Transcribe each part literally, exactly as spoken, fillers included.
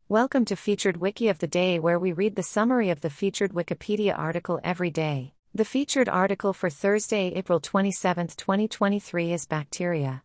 Welcome to Featured Wiki of the Day, where we read the summary of the featured Wikipedia article every day. The featured article for Thursday, April twenty-seventh, twenty twenty-three is Bacteria.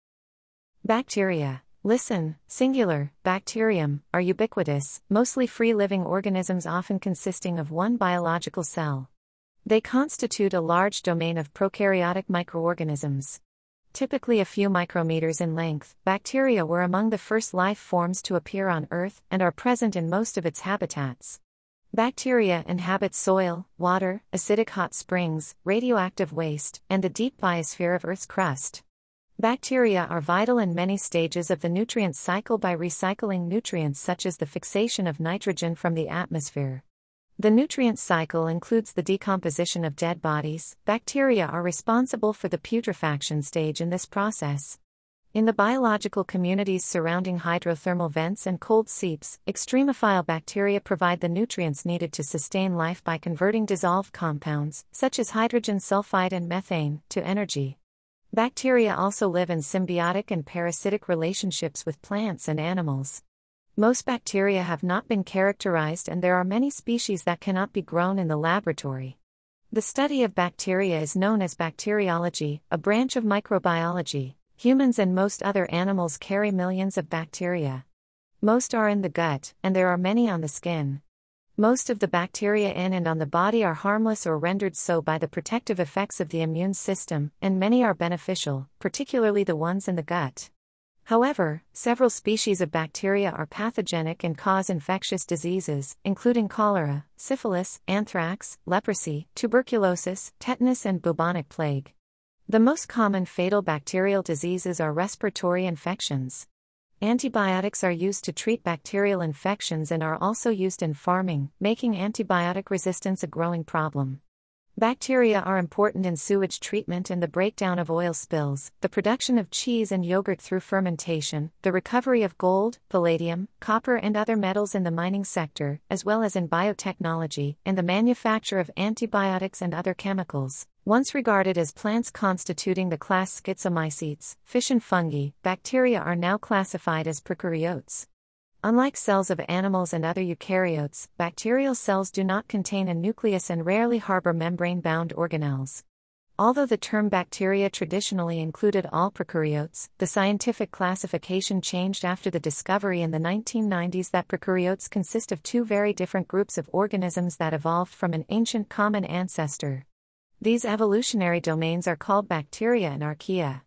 Bacteria, listen, singular, bacterium, are ubiquitous, mostly free-living organisms often consisting of one biological cell. They constitute a large domain of prokaryotic microorganisms. Typically a few micrometers in length, bacteria were among the first life forms to appear on Earth and are present in most of its habitats. Bacteria inhabit soil, water, acidic hot springs, radioactive waste, and the deep biosphere of Earth's crust. Bacteria are vital in many stages of the nutrient cycle by recycling nutrients such as the fixation of nitrogen from the atmosphere. The nutrient cycle includes the decomposition of dead bodies. Bacteria are responsible for the putrefaction stage in this process. In the biological communities surrounding hydrothermal vents and cold seeps, extremophile bacteria provide the nutrients needed to sustain life by converting dissolved compounds, such as hydrogen sulfide and methane, to energy. Bacteria also live in symbiotic and parasitic relationships with plants and animals. Most bacteria have not been characterized, and there are many species that cannot be grown in the laboratory. The study of bacteria is known as bacteriology, a branch of microbiology. Humans and most other animals carry millions of bacteria. Most are in the gut, and there are many on the skin. Most of the bacteria in and on the body are harmless or rendered so by the protective effects of the immune system, and many are beneficial, particularly the ones in the gut. However, several species of bacteria are pathogenic and cause infectious diseases, including cholera, syphilis, anthrax, leprosy, tuberculosis, tetanus, and bubonic plague. The most common fatal bacterial diseases are respiratory infections. Antibiotics are used to treat bacterial infections and are also used in farming, making antibiotic resistance a growing problem. Bacteria are important in sewage treatment and the breakdown of oil spills, the production of cheese and yogurt through fermentation, the recovery of gold, palladium, copper, and other metals in the mining sector, as well as in biotechnology, and the manufacture of antibiotics and other chemicals. Once regarded as plants constituting the class Schizomycetes, fish and fungi, bacteria are now classified as prokaryotes. Unlike cells of animals and other eukaryotes, bacterial cells do not contain a nucleus and rarely harbor membrane-bound organelles. Although the term bacteria traditionally included all prokaryotes, the scientific classification changed after the discovery in the nineteen nineties that prokaryotes consist of two very different groups of organisms that evolved from an ancient common ancestor. These evolutionary domains are called bacteria and archaea.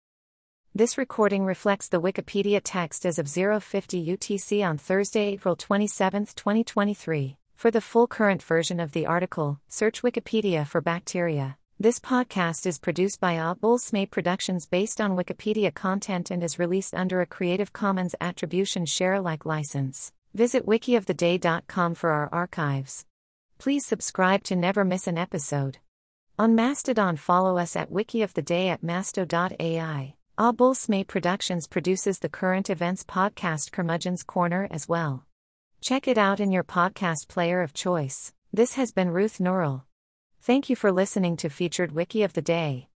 This recording reflects the Wikipedia text as of zero fifty U T C on Thursday, April twenty-seventh, twenty twenty-three. For the full current version of the article, search Wikipedia for bacteria. This podcast is produced by Audible Smay Productions based on Wikipedia content and is released under a Creative Commons Attribution Share Alike license. Visit wiki of the day dot com for our archives. Please subscribe to never miss an episode. On Mastodon, follow us at Wiki of the Day at masto dot A I. Audible Smay Productions produces the current events podcast Curmudgeon's Corner as well. Check it out in your podcast player of choice. This has been Ruth Norrell. Thank you for listening to Featured Wiki of the Day.